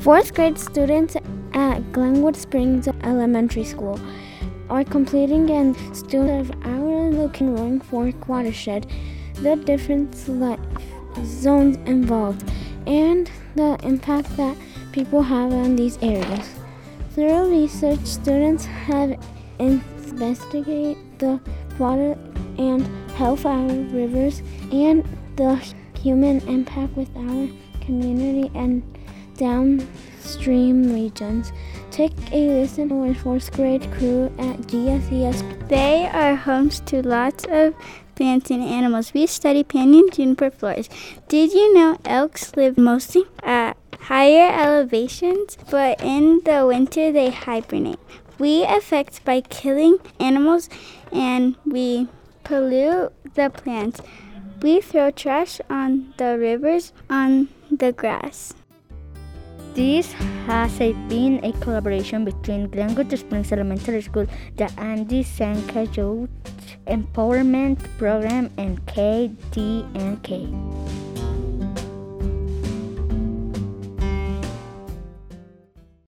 Fourth grade students at Glenwood Springs Elementary School are completing and students of our local Roaring Fork watershed, the different life zones involved, and the impact that people have on these areas. Through research, students have investigated the water and health of our rivers and the human impact with our community and downstream regions. Take a listen to our fourth grade crew at GSES. They are homes to lots of plants and animals. We study pinyon juniper forest. Did you know elks live mostly at higher elevations, but in the winter they hibernate? We affect by killing animals and we pollute the plants. We throw trash on the rivers, on the grass. This has been a collaboration between Glenwood Springs Elementary School, the Andy Sanka Youth Empowerment Program, and KDNK.